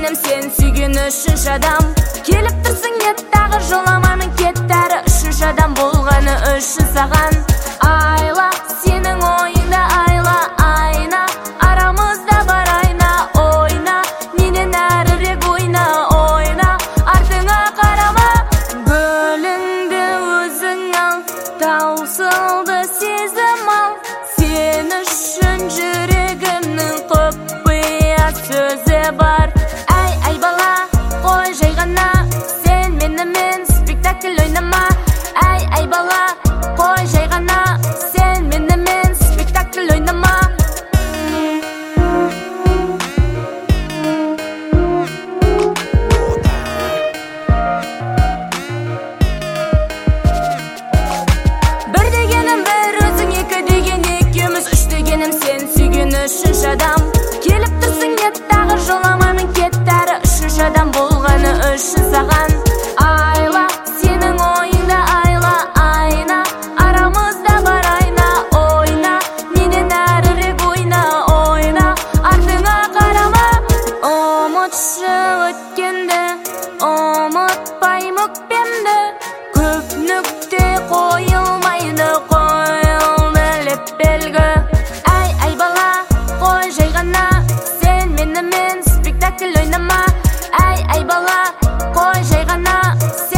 сүйгенім сен сүйген үшінші адам. Келіп тұрсың еттағы жоламаның кеттәрі үшінші адам болғаны үшін саған. Айла сенің ойыңда айла айна, арамызда бар айна ойна, менен әрірек ойна ойна, артыңа қарама. Гүліңді өзің ал, таусылды сезім ал, сен үшін жүрегімнің құпия сөзі бар. Ай бала, қой жай ғана, сен менімен спектакль ойнама. Ай бала, қой жай ғана, сен менімен спектакль ойнама. Бір дегенім бір өзің, екі деген екеуміз, үш дегенім сен сүйген үшінші адам. Келіп тұрсың еттағы жоламаның кеттәрі үшінші адам болғаны үшін саған. Айла сенің ойыңда айла айна, арамызда бар айна ойна, менен әрірек ойна ойна, артыңа қарама. Ұмытшы өткенді, ұмытпайым өкпемді, көп нүкте қойылмайды, қойылды леп белгі. Ай бала, қой жай ғана, сен менімен спектакль ойнама. Ай бала, қой жай ғана,